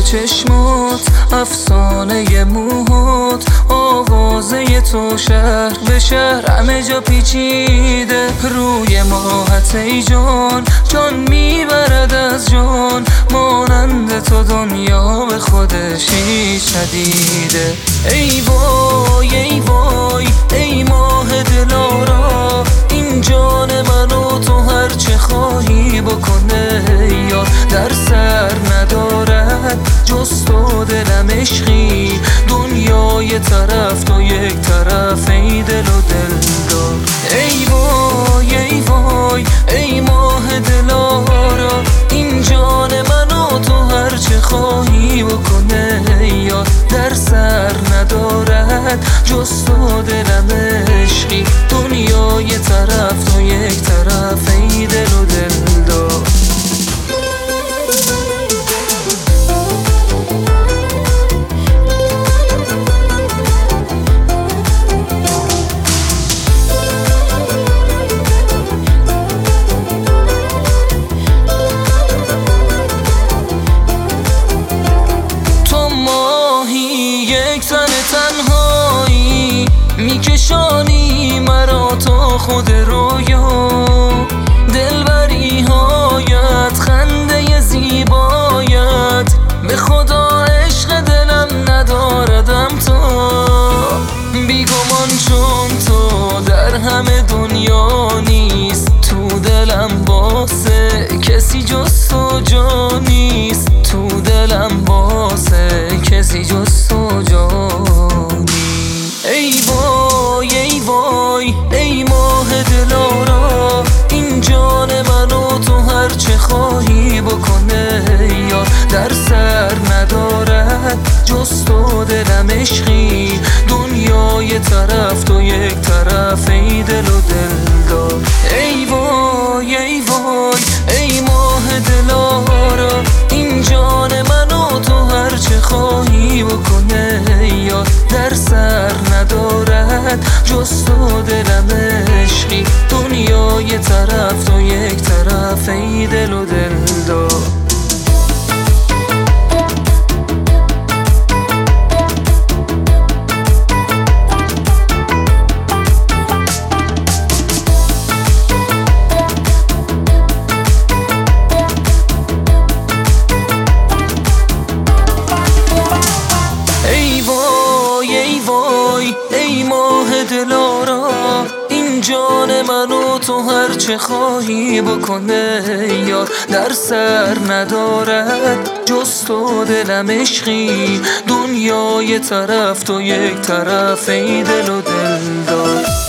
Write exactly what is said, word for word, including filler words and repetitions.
چشمات، افسانه موهات، آوازه تو شهر به شهر همه جا پیچیده. روی ماهت ای جان، جان میبرد از جان، مانند تو دنیا به خودش هیچ ندیده. ای وای ای وای ای ماه دلارا، این جان من و تو هر چه خواهی بکنه یار، در سر ندارد جز تو دلم عشقی، دنیای طرف تو یک طرف، ای دل و دلدار. ای وای ای وای ای ماه دلارا، این جان من و تو هر چه خواهی بکنه یار، در سر ندارد جز تو دلم عشقی، دنیای طرف تو یک طرف، ای دل و دلدار. تنهایی میکشانی مرا تا خود رویا، دلبری هایت، خنده زیبایت، به خدا عشق دلم نداردم تو، بیگمان چون تو در همه دنیا نیست، تو دلم واسه کسی جز تو جا نیست، تو دلم واسه کسی جز تو جا. ای وای ای وای ای ماه دلارا، این جان من و تو هر چه خواهی بکنه یار، در سر ندارد جز تو دلم عشقی، دنیای طرف تو یک طرف، ای دل و دلدار. ای وای ای وای ای ماه دلارا، این جان من و تو هر چه خواهی بکنه یار، در سر ندارد جز تو دلم عشقی، دنیای طرف تو یک طرف، ای دل و دلدار. ای ماه دلارا، این جان من و تو هر چه خواهی بکنه یار، در سر ندارد جز تو دلم عشقی، دنیای طرف تو یک طرف، ای دل و دلدار.